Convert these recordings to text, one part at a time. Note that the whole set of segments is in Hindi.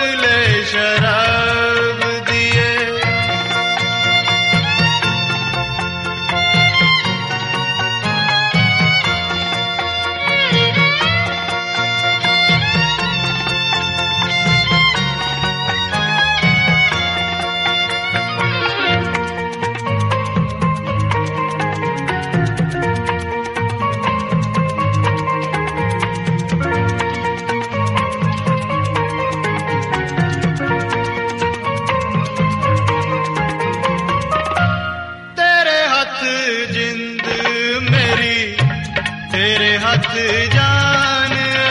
बोतले शराब दिए। जिंद मेरी तेरे हाथ जान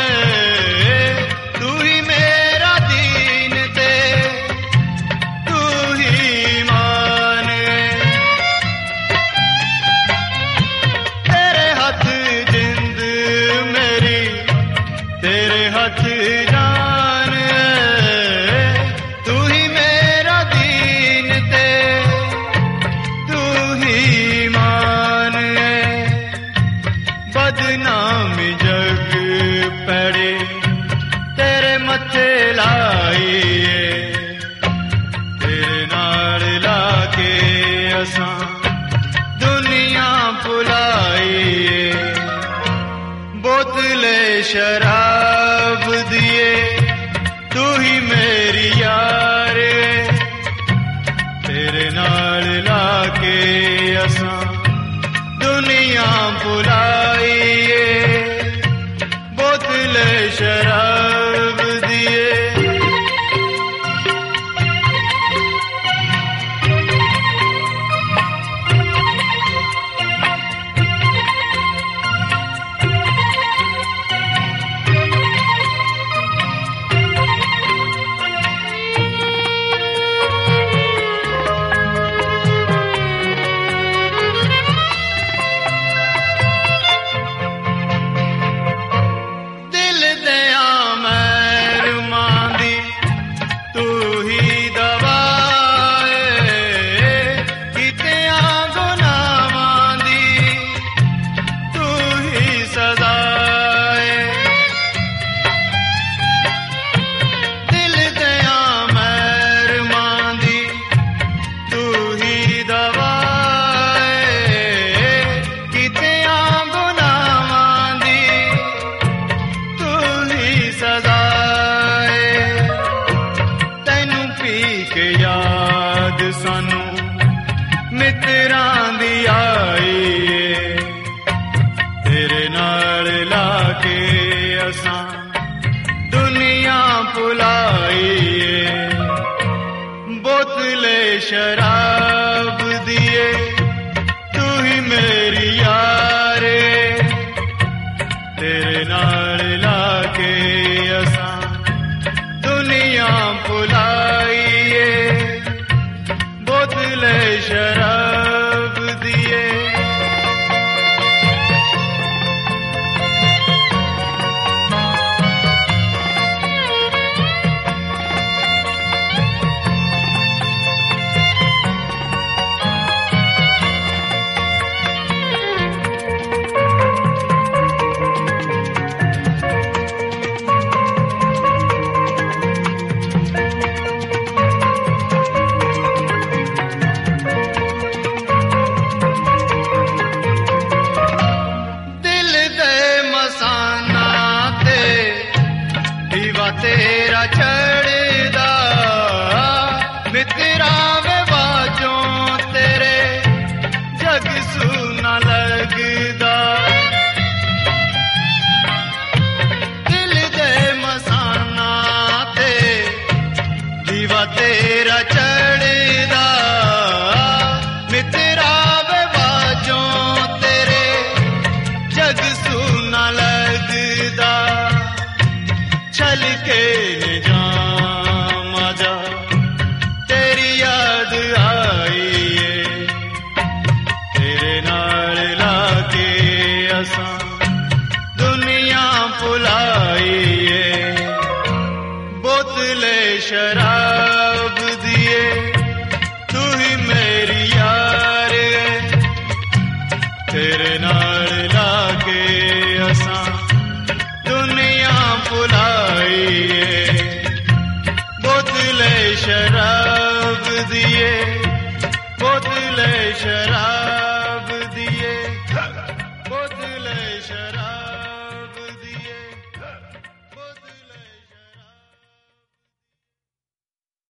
तू ही मेरा दीन ते तू ही मान। तेरे हाथ जिंद मेरी तेरे हाथ जान तू ही मेरा दीन ते तू ही बदनाम जग पड़े तेरे मथे लाइए। तेरे नाल लाके असां दुनिया भुलाइए। बोतले शराब दिए तू ही मेरी यार। तेरे नाल लाके असां दुनिया भुलाइए। बोतले शराब दिए। याद सानू मित्रां दी आई। तेरे नाल लाके असां दुनिया भुलाइए। बोतले शराब दिए तू ही मेरी यार। तेरे नाल लाके असां दुनिया भुलाइए। बोतले शराब दिए। तेरा चढ़दा मित्रा वे बाजों तेरे जग सुना लगदा। दिल दे मसाना ते दीवा तेरा चढ़दा मित्रा वे बाजों तेरे जग सुना लगदा। चल के निजाम आजा तेरी याद आई। तेरे नाल लाके असां दुनिया भुलाइए। बोतले शराब दिए तू ही मेरी यार। तेरे नाल लाके असां दुनिया भुलाइए। शराब दिए, बोतले शराब दिए, बोतले शराब